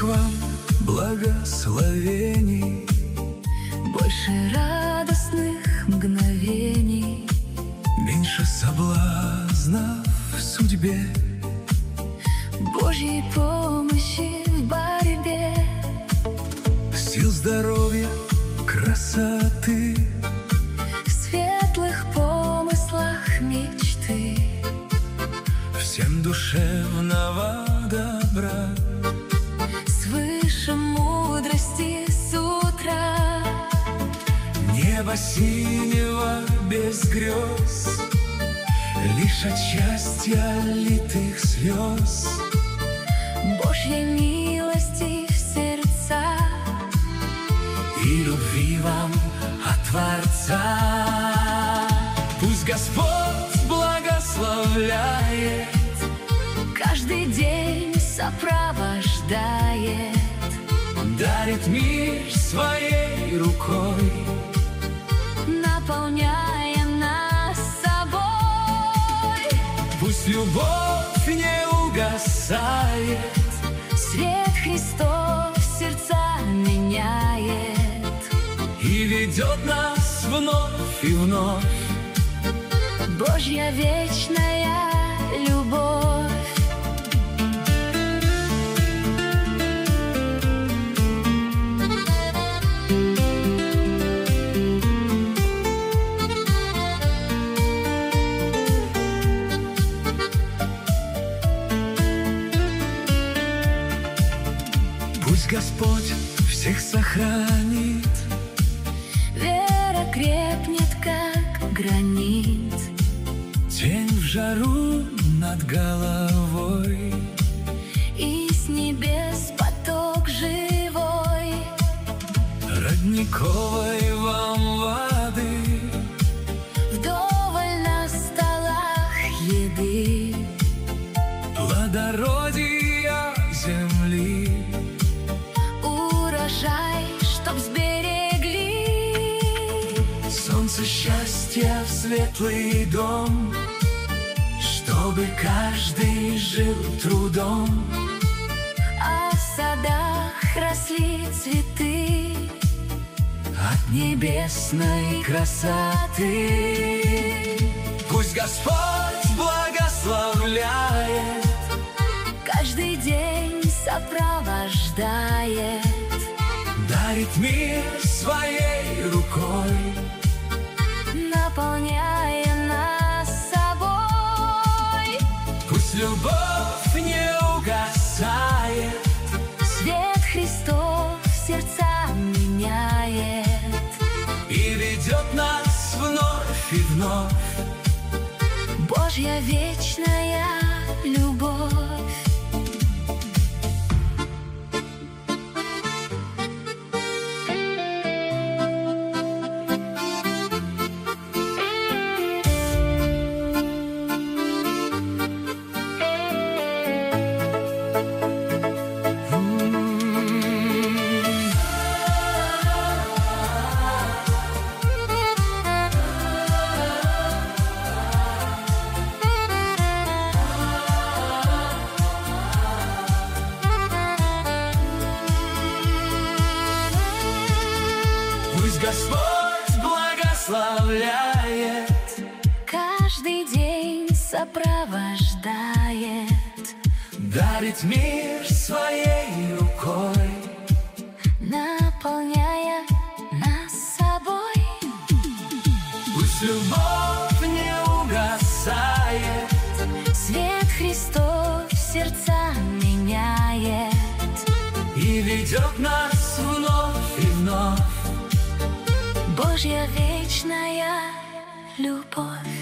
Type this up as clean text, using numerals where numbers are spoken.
вам благословений, больше радостных мгновений, меньше соблазнов в судьбе, Божьей помощи в борьбе, сил, здоровья, красоты, в светлых помыслах мечты, всем душевного добра, свыше мудрости с утра, неба синего без грез, лишь от счастья литых слез, Божьей милости в сердца и любви вам от Творца. Пусть Господь благословляет, каждый день сопровождает, дарит мир своей рукой, наполняя нас собой. пусть любовь не угасает, Свет Христов сердца меняет и ведет нас вновь и вновь. Божья вечная любовь. Пусть Господь всех сохранит, Вера крепнет, как гранит, тень в жару над головой, и с небес поток живой, родниковой вам воды, вдоволь на столах еды, плодородия земли, урожай, чтоб сберегли, солнце счастья в светлый дом, чтобы каждый жил трудом, а в садах росли цветы от небесной красоты. Пусть Господь благословляет, каждый день сопровождает, дарит мир своей рукой, наполняя нас собой. пусть любовь не угасает, Свет Христов сердца меняет и ведет нас вновь и вновь. Божья вечная любовь. Пусть Господь благословляет, Каждый день сопровождает, дарит мир своей рукой, наполняя нас собой. пусть любовь не угасает, Свет Христов сердца меняет и ведет нас вновь и вновь. Божья вечная любовь.